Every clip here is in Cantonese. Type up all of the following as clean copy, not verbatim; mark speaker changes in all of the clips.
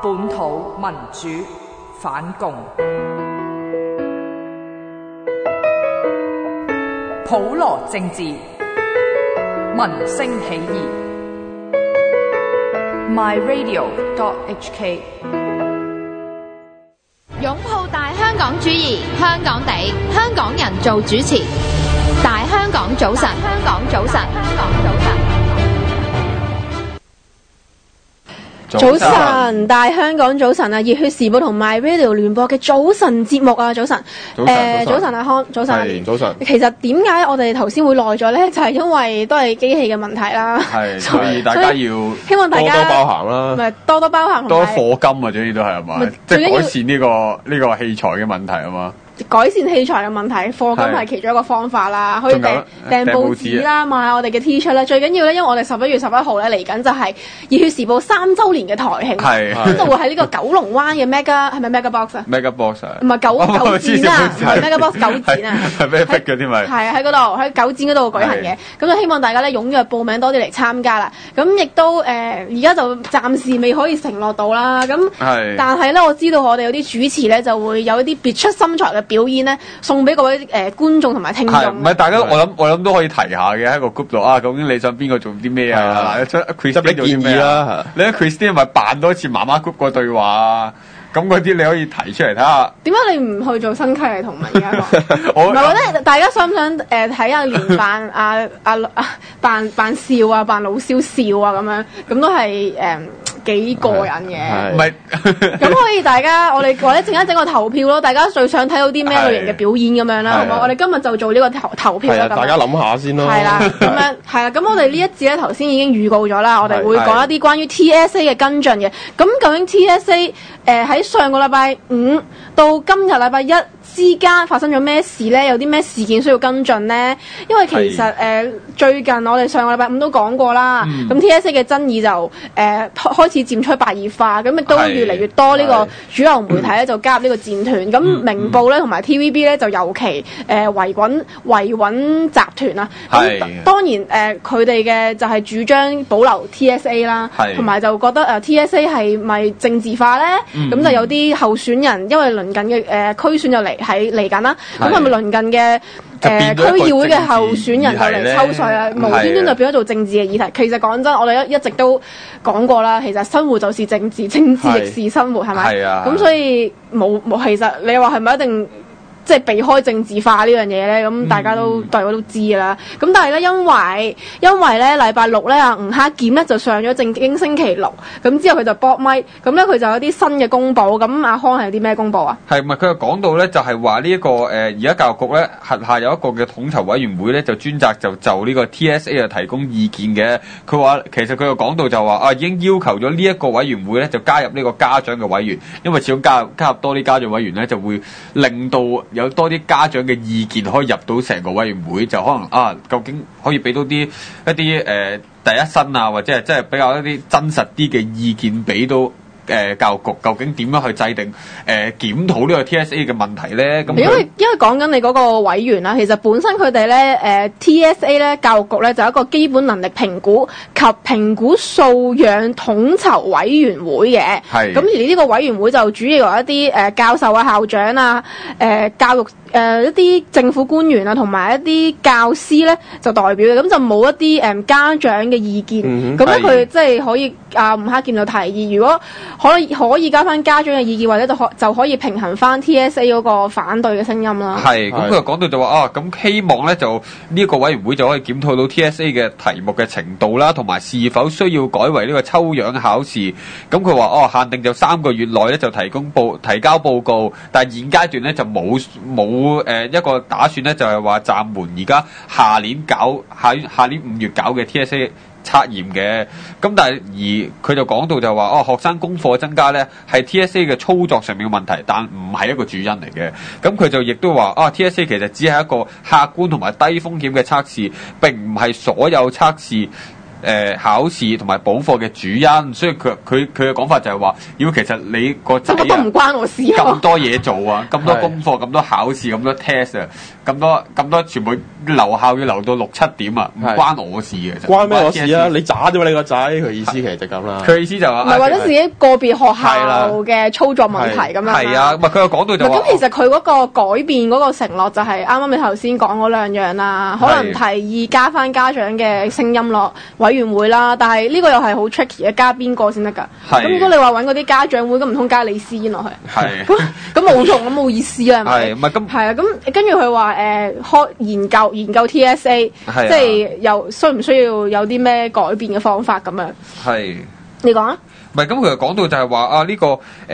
Speaker 1: 本土民主反共，普羅政治，民聲起義。myradio.hk
Speaker 2: 擁抱大香港主義，香港地，香港人做主持。大香港早晨，香港早晨，香港早晨。
Speaker 3: 早晨，大香港早晨啊！熱血時報同埋 MyRadio 聯播嘅早晨節目啊，早晨，早晨阿康，早晨，
Speaker 4: 早晨。
Speaker 3: 其實點解我哋頭先會耐咗咧？就係因為都係機器嘅問題啦。
Speaker 4: 係，所以大家要
Speaker 3: 希望大家
Speaker 4: 多多包涵啦。
Speaker 3: 唔係多多包涵，
Speaker 4: 多課金啊！總之都係嘛，即係改善呢個器材嘅問題啊嘛。
Speaker 3: 改善器材嘅問題，課金係其中一個方法啦。可以訂報紙啦，買下我哋嘅 T 恤啦。最緊要咧，因為我哋11月11號咧嚟緊就係熱血時報3週年嘅台慶，咁就會喺呢個九龍灣嘅 Mega 係咪 Mega Box 啊
Speaker 4: ？Mega Box
Speaker 3: 唔係九展啊，唔係 Mega Box 九展啊，
Speaker 4: 係俾逼嘅添咪？
Speaker 3: 係喺嗰度喺九展嗰度舉行嘅，咁就希望大家咧踴躍報名多啲嚟參加啦。咁亦都而家就暫時未可以承諾到啦。咁但係咧，我知道我哋有啲主持咧就會有一啲別出心裁嘅表演咧，送俾各位觀眾同埋聽眾。
Speaker 4: 係唔係大家我諗都可以提下嘅喺個 group 度啊？究竟你想邊個做啲咩啊？嗱，Christine 做啲咩啦？你 Christine 咪扮多一次媽媽 group 個對話啊？咁嗰啲你可以提出嚟睇下。點解
Speaker 3: 你唔去做新溪嘅同盟而家？唔係我覺得大家想唔想睇下連扮扮笑啊，扮老蕭笑啊咁樣，咁都係幾過癮嘅。
Speaker 4: 唔係
Speaker 3: 咁可以大家我哋或者陣間整個投票咯，大家最想睇到啲咩類型嘅表演咁樣啦，好唔好？我哋今日就做呢個投票啦。
Speaker 4: 大家諗下先咯。
Speaker 3: 係啦，咁樣係啦。咁我哋呢一節咧頭先已經預告咗啦，我哋會講一啲關於 TSA 嘅跟進嘅。咁究竟 TSA 喺上個禮拜5到今日禮拜1之間發生咗咩事咧？有啲咩事件需要跟進咧？因為其實最近我哋上個禮拜5都講過啦，咁 TSA 嘅爭議就開始漸趨白熱化，咁亦都越嚟越多呢個主流媒體咧就加入呢個戰團。咁明報咧同埋 TVB 咧就尤其維穩集團啦。咁當然佢哋嘅就係主張保留 TSA 啦，同埋就覺得TSA 係咪政治化咧？咁就有啲候選人因為鄰近嘅區選就嚟緊啦，咁係咪鄰近嘅區議會嘅候選人就嚟抽稅啊？無端端就變咗做政治嘅議題。其實講真，我哋一直都講過啦，其實生活就是政治，政治亦是生活，係咪？咁所以冇其實你話係咪一定即係避開政治化呢樣嘢咧？咁大家都知㗎啦。咁但係咧，因為咧禮拜6咧吳克儉咧就上咗正經星期6，咁之後佢就搏咪，咁咧佢就有啲新嘅公佈。咁阿康係有啲咩公佈啊？係咪佢又講到咧？就係話呢一個而家教育局咧轄下有一個嘅統籌委員會咧，就專責就呢個 TSA 提供意見嘅。佢話其實佢又講到就話已經要求咗呢一個委員會咧就加入呢個家長嘅委員，因為始終加入多啲家長委員咧就會令到有多啲家長嘅意見可以入到成個委員會，就可能究竟可以俾到一啲第一身啊，或者係即係比較一啲真實啲嘅意見俾到教育局，究竟點樣去制定檢討呢個 TSA 嘅問題咧？咁因為講緊你嗰個委員啦，其實本身佢哋咧TSA 咧教育局咧就有一個基本能力評估及評估素養統籌委員會嘅。咁而呢個委員會就主要由一啲教授啊、校長啊、教育一啲政府官員啊，同埋一啲教師咧就代表嘅，咁就冇一啲家長嘅意見。咁咧佢即係可以吳克儉就提議，如果可以加翻家長嘅意見，或者就可以平衡翻 TSA 嗰個反對嘅聲音啦。咁佢又講到就話咁希望咧就呢個委員會就可以檢討到 TSA 嘅題目嘅程度啦，同埋是否需要改為呢個抽樣考試。咁佢話限定就3個月內咧就提交報告，但係現階段咧就冇一個打算咧，就係話暫緩而家下年5月搞嘅 TSA 測驗嘅。咁但係而佢就講到就話學生功課增加咧係 TSA 嘅操作上面嘅問題，但唔係一個主因嚟嘅。咁佢就亦都話TSA 其實只係一個客觀同埋低風險嘅測試，並唔係所有測試
Speaker 4: 考試同埋補課嘅主因，所以佢嘅講法就係話，其實你個仔
Speaker 3: 都唔關我事啊，
Speaker 4: 咁多嘢做啊，咁多功課，咁多考試，咁多 test 啊，咁多全部留校要留到6、7點啊，唔關我事嘅，
Speaker 5: 關咩我事啊？你渣啫嘛，你個仔，佢意思其實就咁啦。
Speaker 4: 佢意思就話，
Speaker 3: 唔係或者自己個別學校嘅操作問題咁樣。
Speaker 4: 係啊，佢又講到就話，
Speaker 3: 咁其實佢嗰個改變嗰個承諾就係啱啱你頭先講嗰兩樣啦，可能提議加翻家長嘅聲音落委員會啦，但係呢個又係好 tricky 嘅，加邊個先得㗎？咁如果你話揾嗰啲家長會，咁唔通加李思嫣落去？
Speaker 4: 係。
Speaker 3: 咁冇用，咁冇意思啦，係咪？
Speaker 4: 係，唔係咁。
Speaker 3: 係啊，咁跟住佢話開研究 TSA，即係又需唔需要有啲咩改變嘅方法咁樣？
Speaker 4: 係。
Speaker 3: 你講啊？
Speaker 4: 唔係咁，佢又講到就係話呢個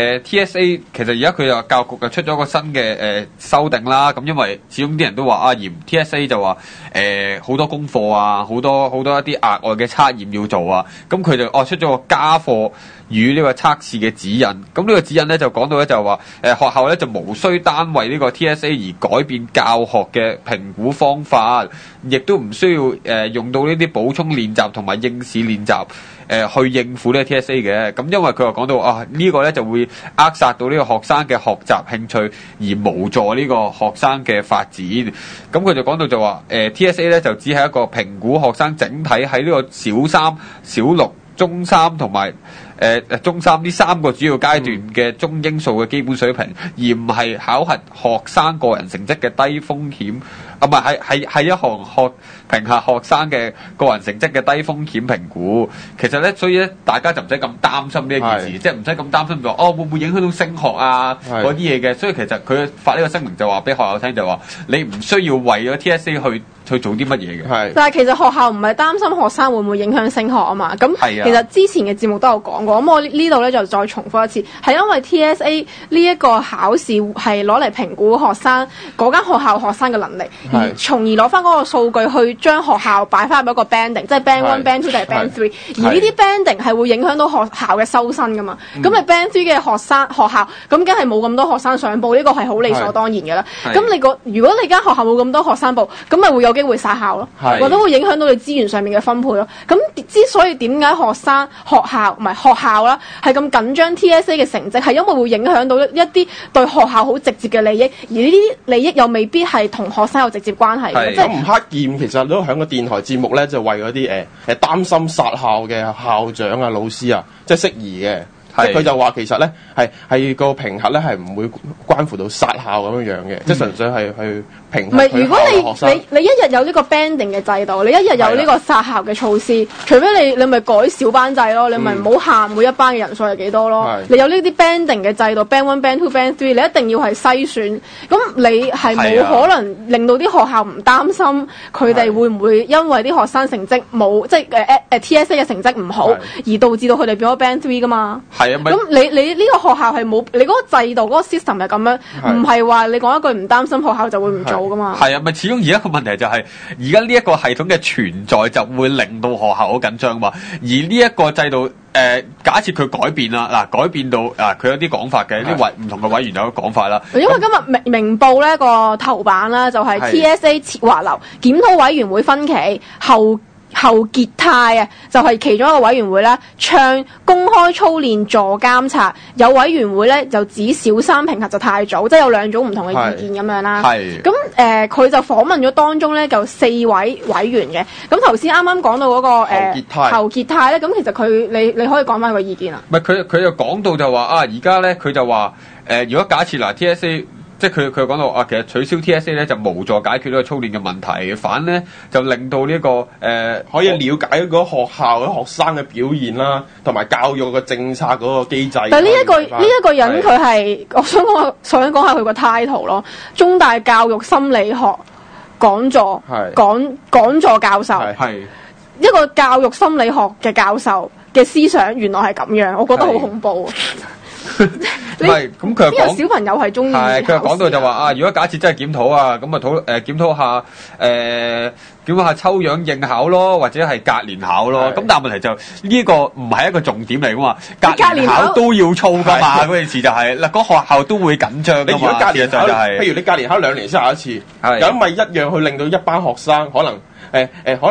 Speaker 4: TSA 其實而家佢又教育局又出咗個新嘅修訂啦。咁因為始終啲人都話嫌 TSA 就話好多功課啊，好多一啲額外嘅測驗要做啊。咁佢就出咗個家課與呢個測試嘅指引。咁呢個指引咧就講到咧就話學校咧就無需單為呢個 TSA 而改變教學嘅評估方法，亦都唔需要用到呢啲補充練習同埋應試練習去應付呢個 TSA 嘅。咁因為佢又講到呢個咧就會扼殺到呢個學生嘅學習興趣，而無助呢個學生嘅發展。咁佢就講到就話TSA 咧就只係一個評估學生整體喺呢個小3、小6、中3同埋中3呢3個主要階段嘅中英數嘅基本水平，而唔係考核學生個人成績嘅低風險。唔係係一項評核學生嘅個人成績嘅低風險評估。其實咧，所以咧，大家就唔使咁擔心呢一件事，即係唔使咁擔心話會唔會影響到升學啊嗰啲嘢嘅。所以其實佢發呢個聲明就話俾學校聽，就話你唔需要為咗 TSA 去做啲乜嘢嘅。
Speaker 3: 但係其實學校唔係擔心學生會唔會影響升學啊嘛。咁其實之前嘅節目都有講過。咁我呢度咧就再重複一次，係因為 TSA 呢一個考試係攞嚟評估學生嗰間學校學生嘅能力。而從而攞翻嗰個數據去將學校擺翻入一個 banding， 即係 band 1、band 2定係 band 3。而呢啲 banding 係會影響到學校嘅收生噶嘛。咁你 band 3嘅學校，咁梗係冇咁多學生上報，呢個係好理所當然嘅啦。咁如果你間學校冇咁多學生報，咁咪會有機會殺校咯，或者會影響到你資源上面嘅分配咯。咁之所以點解學校啦係咁緊張 TSA 嘅成績，係因為會影響到一啲對學校好直接嘅利益，而呢啲利益又未必係同學生有直接關係。
Speaker 5: 即係吳克儉其實都喺個電台節目咧，就為嗰啲擔心殺校嘅校長啊、老師啊，即係釋疑嘅。即係佢就話其實咧係個評核咧係唔會關乎到殺校咁樣嘅，即係純粹係去評核。唔係，如果
Speaker 3: 你一日有呢個 banding 嘅制度，你一日有呢個殺校嘅措施，除非你咪改小班制咯，你咪唔好限每一班嘅人數係幾多咯。你有呢啲 banding 嘅制度 ，band 1、band 2、band 3，你一定要係篩選。咁你係冇可能令到啲學校唔擔心佢哋會唔會因為啲學生成績冇，即係TSA 嘅成績唔好，而導致到佢哋變咗 band 3噶嘛？咁你呢個學校係冇，你嗰個制度嗰個 system 係咁樣，唔係話你講一句唔擔心學校就會唔做噶嘛？
Speaker 4: 係啊，咪始終而家個問題就係而家呢一個系統嘅存在就會令到學校好緊張嘛。而呢一個制度假設佢改變啦，改變到佢有啲講法嘅，啲唔同嘅委員有講法啦。
Speaker 3: 因為今日明報咧個頭版啦，就係 TSA 設滑流，檢討委員會分歧後傑泰就係其中一個委員會啦，倡公開操練助監察。有委員會咧就指小3評核就太早，即係有兩種唔同嘅意見咁樣啦。咁佢就訪問咗當中咧就4位委員嘅。咁頭先啱啱講到嗰個後傑泰咧，咁其實你可以講翻個意見啊。
Speaker 4: 唔係佢又講到就話而家咧佢就話如果假設TSA。即係佢講到其實取消 TSA 咧就無助解決呢個操練嘅問題，反咧就令到呢個
Speaker 5: 可以了解嗰個學校嘅學生嘅表現啦，同埋教育嘅政策嗰個機制。
Speaker 3: 但係呢一個人佢係我想講下佢個 title 咯，中大教育心理學講座講座教授，一個教育心理學嘅教授嘅思想原來係咁樣，我覺得好恐怖。
Speaker 4: 唔係，咁佢又講
Speaker 3: 小朋友係中意。
Speaker 4: 係佢又講到就話如果假設真係檢討咁檢討下抽樣應考咯，或者係隔年考咯。咁但係問題就呢個唔係一個重點嚟噶嘛，隔年考都要操噶嘛。嗰件事就係嗰學校都會緊張噶嘛。
Speaker 5: 你如果隔年考，譬如你隔年考2年先考一次，咁咪一樣去令到一班學生可能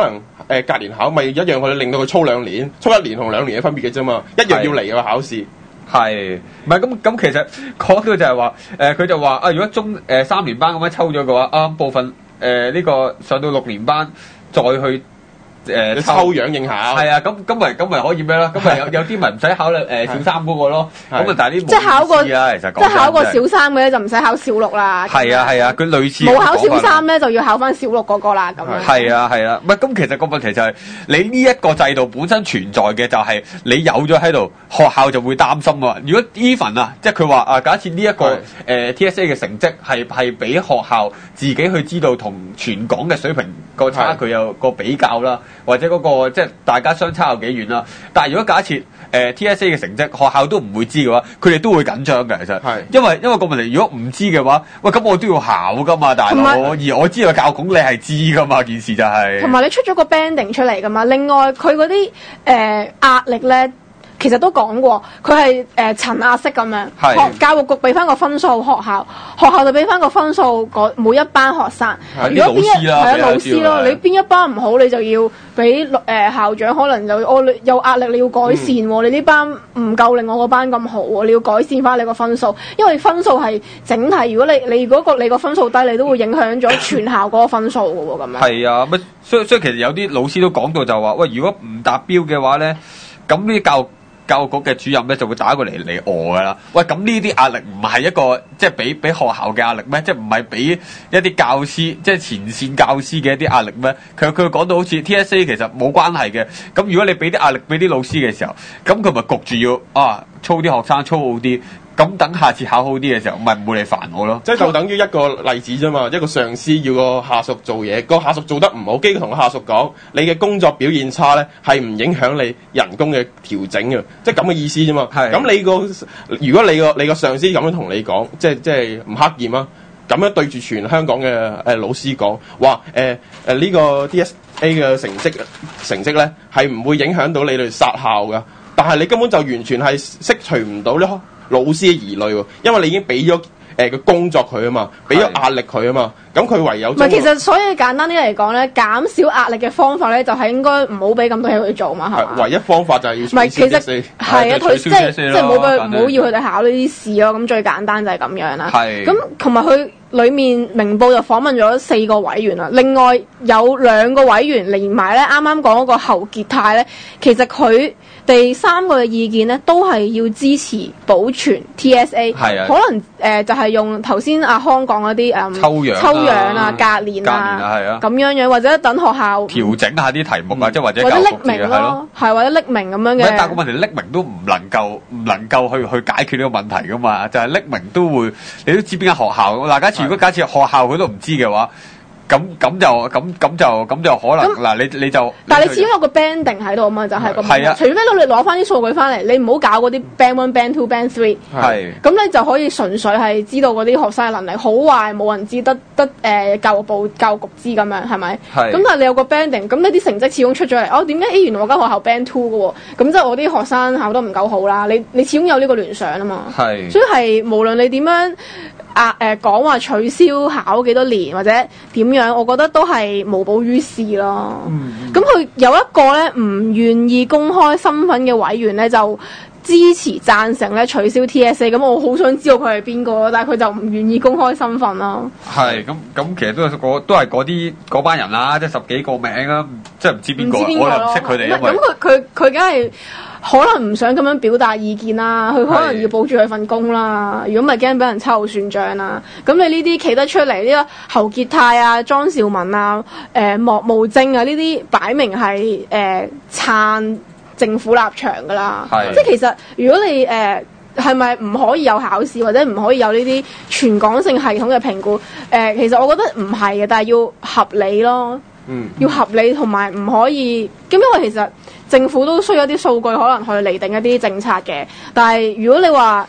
Speaker 5: 隔年考，咪一樣佢令到佢操2年，操1年同2年嘅分別嘅啫嘛，一樣要嚟個考試。
Speaker 4: 係，唔係咁其實講到就係話，佢就話啊，如果3年班咁樣抽咗嘅話，啱部分呢個上到6年班再去。
Speaker 5: 抽樣應考
Speaker 4: 係啊，咁咪可以咩咯？咁咪有啲咪唔使考小三嗰個咯。咁啊，但係啲
Speaker 3: 即係考過
Speaker 4: 啦，其實
Speaker 3: 即係考過小三嘅咧，就唔使考小6啦。
Speaker 4: 係啊，佢類似
Speaker 3: 冇考小三咧，就要考翻小6嗰個啦。咁樣
Speaker 4: 係啊，唔係咁，其實個問題就係你呢一個制度本身存在嘅，就係你有咗喺度，學校就會擔心啊。如果 even 啊，即係佢話啊，假設呢一個TSA 嘅成績係俾學校自己去知道同全港嘅水平個差距有個比較啦。或者嗰個即係大家相差有幾遠啦，但係如果假設TSA 嘅成績學校都唔會知嘅話，佢哋都會緊張嘅。其實係因為個問題，如果唔知嘅話，喂咁我都要考噶嘛，大佬，而我知道教局你係知噶嘛，件事就係
Speaker 3: 同埋你出咗個 banding 出嚟噶嘛，另外佢嗰啲壓力咧。其實都講過，佢係層壓式咁樣，教育局俾翻個分數，學校就俾翻個分數，每一班學生。如果老師咯，你邊一班唔好，你就要俾校長，可能就有壓力，你要改善喎。你呢班唔夠另外嗰班咁好喎，你要改善翻你個分數，因為分數係整體。如果你個分數低，你都會影響咗全校嗰個分數嘅喎，咁樣。
Speaker 4: 係啊，所以其實有啲老師都講到就話，喂，如果唔達標嘅話咧，咁呢啲教育局嘅主任咧就會打過嚟㗎啦。喂，咁呢啲壓力唔係一個即係俾學校嘅壓力咩？即係唔係俾一啲教師即係前線教師嘅一啲壓力咩？佢講到好似 TSA 其實冇關係嘅。咁如果你俾啲壓力俾啲老師嘅時候，咁佢咪焗住要操啲學生操好啲。咁等下次考好啲嘅時候，咪唔會嚟煩我咯。
Speaker 5: 即係就等於一個例子啫嘛，一個上司要個下屬做嘢，個下屬做得唔好，機同個下屬講，你嘅工作表現差咧，係唔影響你人工嘅調整嘅，即係咁嘅意思啫嘛。咁如果你個上司咁樣同你講，即係唔刻意啊，咁樣對住全香港嘅老師講，話呢個 TSA 嘅成績咧係唔會影響到你哋殺校噶，但係你根本就完全係釋除唔到呢老師嘅疑慮喎，因為你已經俾咗個工作佢啊嘛，俾咗壓力佢啊嘛，咁佢唯有唔係，
Speaker 3: 其實所以簡單啲嚟講咧，減少壓力嘅方法咧，就係應該唔好俾咁多嘢去做嘛，係嘛？
Speaker 5: 唯一方法就係要
Speaker 3: 唔係，其實係啊，即係唔好要佢哋考呢啲試咯，咁最簡單就係咁樣啦。咁同埋佢裏面明報就訪問咗4個委員啦，另外有2個委員連埋咧，啱啱講嗰個侯傑泰咧，其實佢哋3個嘅意見咧，都係要支持保存 TSA，可能就係用頭先阿康講嗰啲抽樣啊、隔年啊咁樣或者等學校
Speaker 4: 調整下啲題目啊，即係或者
Speaker 3: 匿名咯，係或者匿名咁樣嘅。
Speaker 4: 但係個問題，匿名都唔能夠去解決呢個問題噶嘛，就係匿名都會，你都知邊間學校。如果假設學校佢都唔知嘅話，咁就可能嗱，你就
Speaker 3: 但係你始終有個 banding 喺度啊嘛，就係個問題。除非你攞翻啲數據翻嚟，你唔好搞嗰啲 band 1、band 2、band 3。係。咁你就可以純粹係知道嗰啲學生嘅能力好壞，冇人知，得教育部教育局知咁樣，係咪？係。咁但係你有個 banding，咁呢啲成績始終出咗嚟，點解原來我間學校 band 2嘅喎？咁即係我啲學生考得唔夠好啦。你始終有呢個聯想啊嘛。係。所以係無論你點樣。講話取消考幾多年或者點樣，我覺得都係無補於事咯。咁佢有一個咧唔願意公開身份嘅委員咧，就支持贊成咧取消 TSA。咁我好想知道佢係邊個，但係佢就唔願意公開身份咯。係咁，其實都係嗰班人啦，即係10幾個名啦，即係唔知邊個，我又唔識佢哋。咁佢梗係。可能唔想咁樣表達意見啦，佢可能要保住佢份工啦。如果唔係驚俾人秋後算賬啦。咁你呢啲企得出嚟，呢個侯傑泰啊、莊兆文啊、莫慕貞啊，呢啲擺明係撐政府立場噶啦。即係其實如果你係咪唔可以有考試或者唔可以有呢啲全港性系統嘅評估？其實我覺得唔係嘅，但係要合理咯。要合理同埋唔可以，咁因為其實政府都需要一啲數據，可能去釐定一啲政策嘅。但係如果你話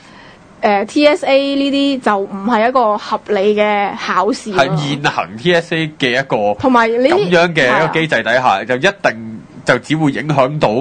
Speaker 3: TSA 呢啲就唔係一個合理嘅考試，係現行 TSA 嘅一個同埋咁樣嘅一個機制底下，就一定就只會影響到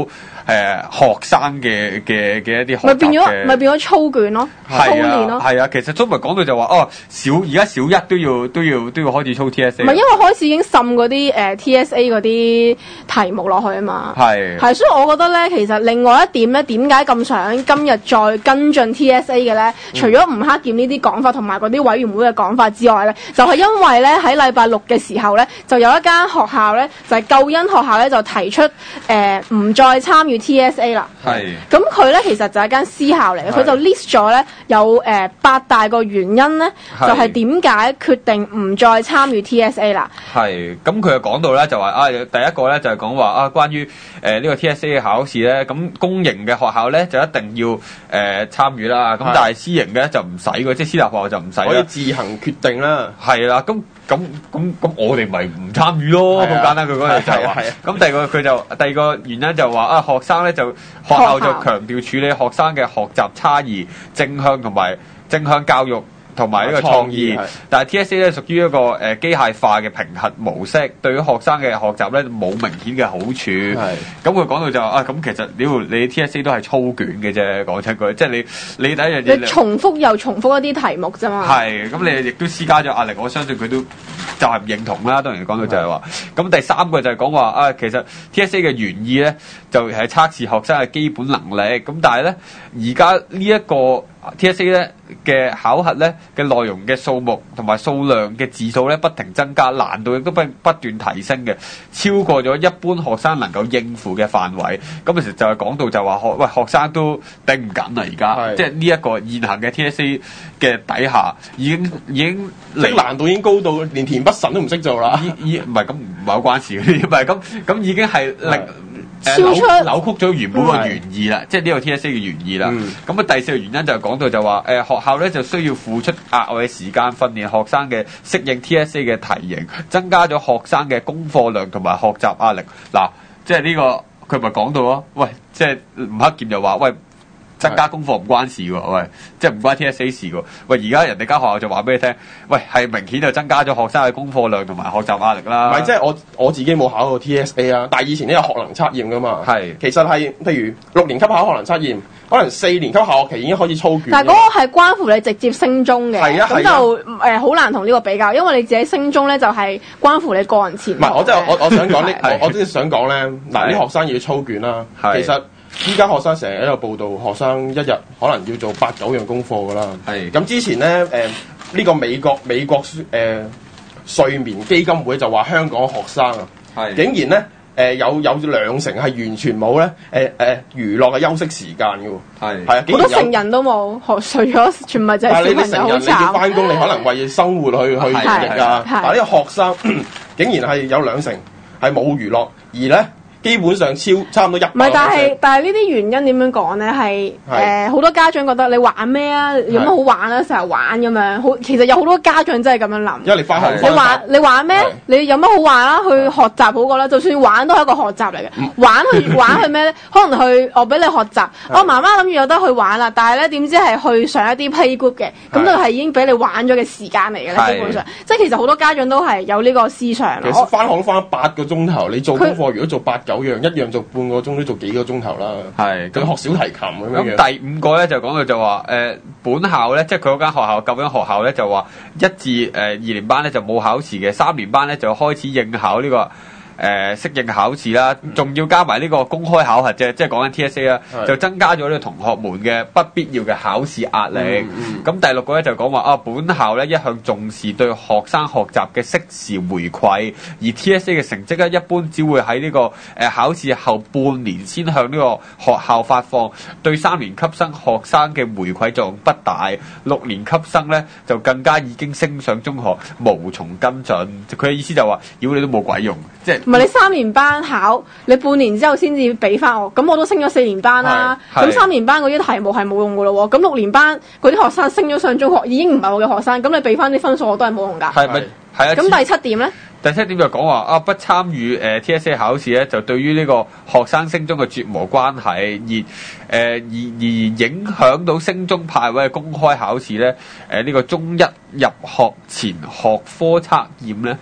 Speaker 4: 學生嘅一啲學習嘅，
Speaker 3: 咪變咗操卷咯，操練咯。
Speaker 4: 係啊，其實中文講到就話而家小一都要開始操 TSA。
Speaker 3: 唔係因為開始已經滲嗰啲TSA 嗰啲題目落去啊嘛。係，所以我覺得咧，其實另外一點咧，點解咁想今日再跟進 TSA 嘅咧？除咗吳克儉呢啲講法同埋嗰啲委員會嘅講法之外咧，就係因為咧喺禮拜六嘅時候咧，就有一間學校咧，就係救恩學校咧，就提出唔再參與 TSA 啦。係。咁佢咧其實就係間私校嚟嘅，佢就 list 咗咧有8大個原因咧，就係點解決定唔再參與 TSA 啦。係。咁佢就講到咧就話第一個咧就係講話關於呢個 TSA 嘅考試咧，咁公營嘅學校咧就一定要參與啦。咁但係私營嘅就唔使嘅，即係私立學校就唔使。可以自行決定啦。係啦，咁我哋咪唔參與咯，好簡單。佢嗰陣就係話，咁第二個原因就話學生咧就學校就強調處理學生嘅學習差異、正向教育同埋呢個創意，但係 TSA 咧屬於一個機械化嘅評核模式，對於學生嘅學習咧冇明顯嘅好處。咁佢講到就話咁其實你 TSA 都係操卷嘅啫，講出句，即係你第一樣嘢，你重複又重複一啲題目啫嘛。係，咁你亦都施加咗壓力，我相信佢都就係唔認同啦。當然講到就係話，咁第三個就係講話其實 TSA 嘅原意咧就係測試學生嘅基本能力，咁但係咧而家呢一個TSA 咧嘅考核咧嘅內容嘅數目同埋數量嘅字數咧不停增加，難度亦都不斷提升嘅，超過咗一般學生能夠應付嘅範圍。咁其實就係講到就話學生都頂唔緊啦，而家即係呢一個現行嘅 TSA 嘅底下已經即係難度已經高到連田北辰都唔識做啦。唔係咁唔係好關事嘅，唔係咁已經係扭曲咗原本個原意啦，即係呢個 TSA 嘅原意啦。咁第四個原因就係講到就話學校咧就需要付出額外嘅時間訓練學生嘅適應 TSA 嘅題型，增加咗學生嘅功課量同埋學習壓力。嗱，即係呢個佢咪講到咯，喂，即係吳克儉就話喂。增加功課唔關事喎，喂，即係唔關 TSA 事喎。喂，而家人哋間學校就話俾你聽，喂，係明顯就增加咗學生嘅功課量同埋學習壓力啦。唔係，即係我自己冇考過 TSA 啊，但係以前都有學能測驗噶嘛。係，其實係譬如6年級考學能測驗，可能4年級下學期已經開始操卷。但係嗰個係關乎你直接升中嘅，咁就好難同呢個比較，因為你自己升中咧就係關乎你個人前途。唔係，我想講呢，我真係想講咧，嗱，啲學生要操卷啦，其實。依家學生成日喺度報道，學生一日可能要做8-9樣功課噶啦。係咁之前咧，呢個美國睡眠基金會就話香港學生啊，竟然咧有2成係完全冇咧娛樂嘅休息時間嘅喎。係啊，好多成人都冇學，除咗全部就係小朋友好慘。但係你成人你要翻工，你可能為生活去營役啊。但係呢個學生竟然係有2成係冇娛樂，而咧。基本上差唔多100%。唔係，但係呢啲原因點樣講咧？係好多家長覺得你玩咩啊？有乜好玩啊？成日玩咁樣，其實有好多家長真係咁樣諗。因為你翻學，你玩咩？你有乜好玩啊？去學習好過啦。就算玩都係一個學習嚟嘅。玩去咩咧？可能我俾你學習。我媽媽諗住有得去玩啦，但係咧點知係去上一啲 playgroup 嘅，咁就係已經俾你玩咗嘅時間嚟嘅咧。基本上，即係其實好多家長都係有呢個思想。其實翻學都翻8個鐘頭，你做功課如果做8-9樣，一樣做半個鐘都做幾個鐘頭啦。係，佢學小提琴咁樣。咁第5個咧就講到就話本校咧，即係佢嗰間學校救緊學校咧就話1至2年班咧就冇考試嘅，3年班咧就開始應考呢個適應考試啦，仲要加埋呢個公開考核啫，即係講緊 TSA 啦，就增加咗呢個同學們嘅不必要嘅考試壓力。咁第6個咧就講話本校咧一向重視對學生學習嘅適時回饋，而 TSA 嘅成績咧一般只會喺呢個考試後半年先向呢個學校發放，對3年級生學生嘅回饋作用不大，6年級生咧就更加已經升上中學，無從跟進。佢嘅意思就話，如果你都冇鬼用，即係。唔係你3年班考，你半年之後先至俾翻我，咁我都升咗4年班啦。咁3年班嗰啲題目係冇用噶咯喎，咁6年班嗰啲學生升咗上中學，已經唔係我嘅學生，咁你俾翻啲分數我都係冇用㗎。係咪？係啊。咁第7點咧？第7點就講話不參與TSA 考試咧，就對於呢個學生升中嘅絕無關係，而影響到升中派位嘅公開考試咧，呢個中一入學前學科測驗咧。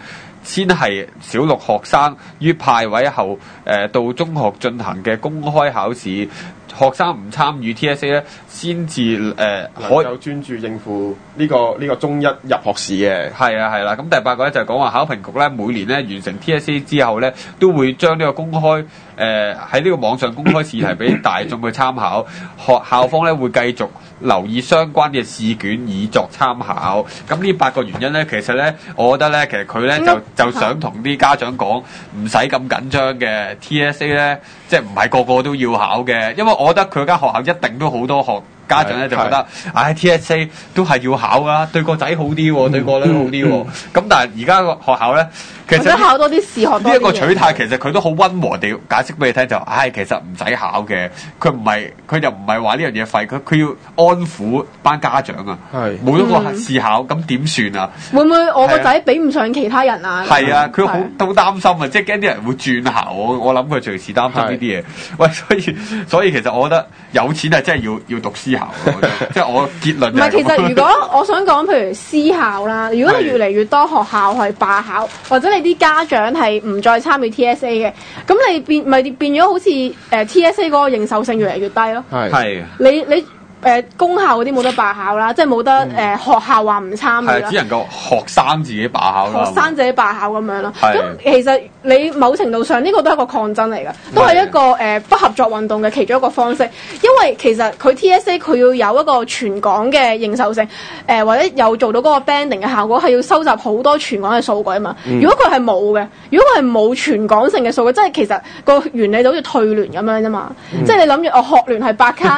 Speaker 4: 先係小六學生於派位後到中學進行嘅公開考試。學生唔參與 TSA 咧，先至可以
Speaker 5: 專注應付呢個中一入學試嘅。
Speaker 4: 係啦。咁第八個咧就係講話考評局咧每年咧完成 TSA 之後咧，都會將呢個公開喺呢個網上公開試題俾大眾去參考。校方咧會繼續留意相關嘅試卷以作參考。咁呢8個原因咧，其實咧，我覺得咧，其實佢咧就想同啲家長講，唔使咁緊張嘅 TSA 咧，即係唔係個個都要考嘅，因為我覺得佢間學校一定都好多家長咧就覺得，TSA 都係要考㗎，對個仔好啲喎，對個女好啲喎。咁但係而家個學校咧，其實
Speaker 3: 考多啲試學多啲嘢。
Speaker 4: 呢一個取態其實佢都好溫和地解釋俾你聽，就其實唔使考嘅。佢就唔係話呢樣嘢廢，佢要安撫班家長啊。冇咗個試考，咁點算啊？
Speaker 3: 會唔會我個仔比唔上其他人啊？
Speaker 4: 係啊，佢好擔心啊，即係驚啲人會轉校。我諗佢隨時擔心呢啲嘢。喂，所以其實我覺得有錢係真係要讀私校，即係我結論。唔係，
Speaker 3: 其實如果我想講，譬如私校啦，如果你越嚟越多學校係罷考，或者你啲家長係唔再參與 TSA 嘅，咁你變咗好似TSA 嗰個認受性越嚟越低咯。
Speaker 4: 係
Speaker 3: 你公校嗰啲冇得罷考啦，即係冇得學校話唔參與啦，
Speaker 4: 只能夠學生自己罷考啦。
Speaker 3: 學生自己罷考咁樣咯。咁其實你某程度上呢個都係一個抗爭嚟㗎，都係一個不合作運動嘅其中一個方式。因為其實佢 TSA 佢要有一個全港嘅認受性，或者有做到嗰個 banding 嘅效果，係要收集好多全港嘅數據啊嘛。如果佢係冇嘅，如果佢係冇全港性嘅數據，即係其實個原理就好似退聯咁樣啫嘛。即係你諗住學聯係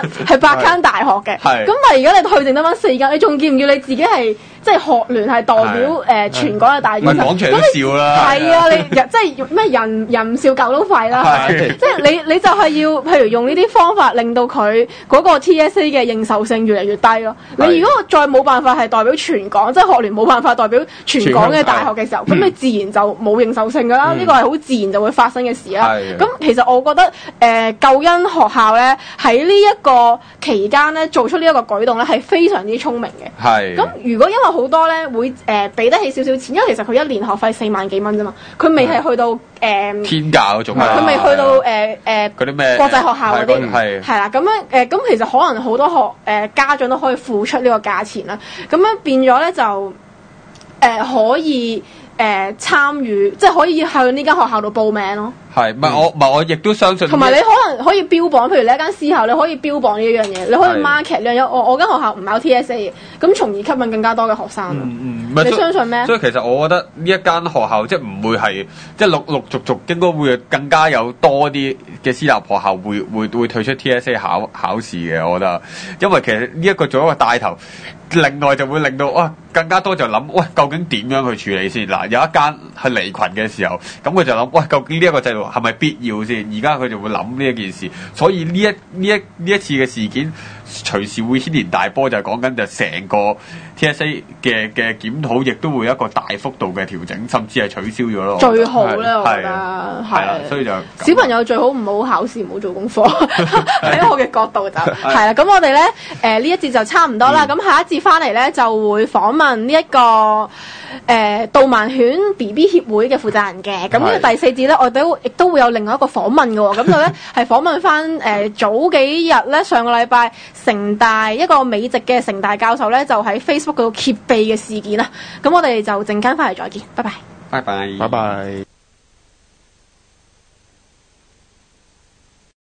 Speaker 3: 8間大學嘅，咁但係而家你退剩得翻4間，你仲叫唔叫你自己係即係學聯係代表全港嘅大學生？
Speaker 4: 講出嚟都笑啦！
Speaker 3: 係啊，你即係咩人唔笑狗都吠啦！即係你就係要譬如用呢啲方法令到佢嗰個 TSA 嘅認受性越嚟越低咯。你如果再冇辦法係代表全港，即係學聯冇辦法代表全港嘅大學嘅時候，咁你自然就冇認受性㗎啦。呢個係好自然就會發生嘅事啦。咁其實我覺得救恩學校咧喺呢一個期間咧做出呢一個舉動咧係非常之聰明嘅。咁如果因為好多咧會俾得起少少錢，因為其實佢一年學費4萬幾蚊啫嘛，佢未係去到
Speaker 4: 天價嗰種，
Speaker 3: 佢未去到
Speaker 4: 嗰啲咩
Speaker 3: 國際學校嗰啲係啦。咁樣咁其實可能好多家長都可以付出呢個價錢啦。咁樣變咗咧就可以參與，即係可以向呢間學校度報名咯。
Speaker 4: 我亦都相信。同
Speaker 3: 埋你可能可以標榜，譬如你一間私校，你可以標榜呢一樣嘢，你可以 market 呢樣嘢。我間學校唔考 TSA 嘅，咁從而吸引更加多嘅學生。你相信咩？
Speaker 4: 所以其實我覺得呢一間學校即係唔會係即係陸陸續續應該會更加有多啲嘅私立學校會退出 TSA 考試嘅。我覺得，因為其實呢一個做一個帶頭，另外就會令到更加多就諗究竟點樣去處理先嗱？有一間係離群嘅時候，咁佢就諗究竟呢一個制度係咪必要先？而家佢就會諗呢一件事，所以呢一次嘅事件隨時會牽連大波，就係講緊就成個 TSA 嘅檢討，亦都會有一個大幅度嘅調整，甚至係取消咗咯。
Speaker 3: 最好咧，我覺得係，
Speaker 4: 所以就
Speaker 3: 小朋友最好唔好考試，唔好做功課。喺我嘅角度就係啦。咁我哋咧呢一節就差唔多啦。咁下一節翻嚟咧就會訪問呢一個導盲犬 BB 協會嘅負責人嘅。咁呢個第4節咧，我哋亦都會有另外一個訪問嘅喎。咁就咧係訪問翻早幾日咧，上個禮拜城大一個美籍嘅城大教授咧，就喺 Facebook 嗰度揭秘嘅事件啦。咁我哋就陣間翻嚟再見，拜拜。
Speaker 4: 拜拜。
Speaker 5: 拜拜。